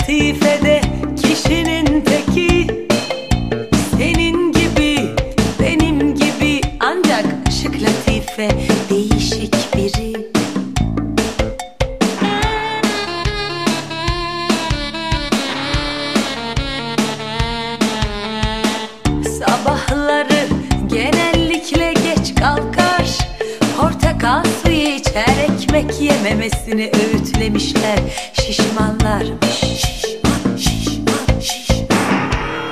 latifede kişinin teki, senin gibi benim gibi, ancak şık latife değişik biri. Sabahları genellikle geç kalkar, portakal suyu içer, ekmek yememesini öğütlemişler. Şişmanlarmış, şişman, şişman, şişman.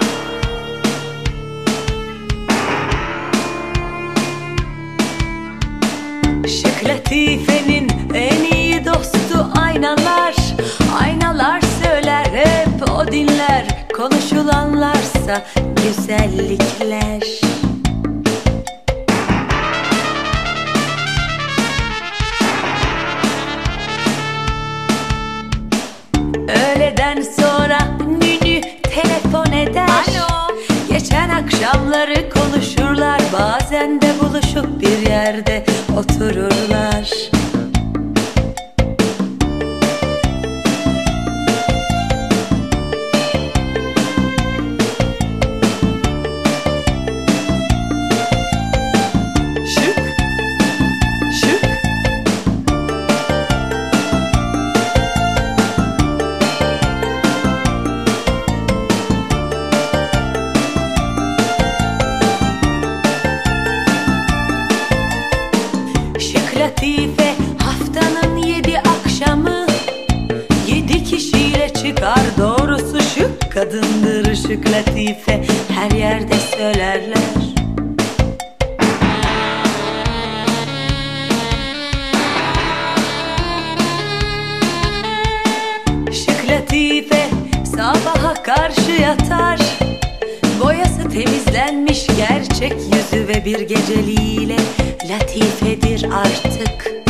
Şık latifenin en iyi dostu aynalar. Aynalar söyler, hep o dinler, konuşulanlarsa güzellikler. Öğleden sonra nünü telefon eder. Alo. Geçen akşamları konuşurlar, bazen de buluşup bir yerde otururlar. Şık, şık. Şık latife haftanın 7 akşamı, 7 kişiyle çıkar, doğrusu şık kadındır şık latife, her yerde söylerler. Şık latife sabaha karşı yatar, boyası temizlenmiş gerçek yüzü ve bir geceliğiyle latifedir artık.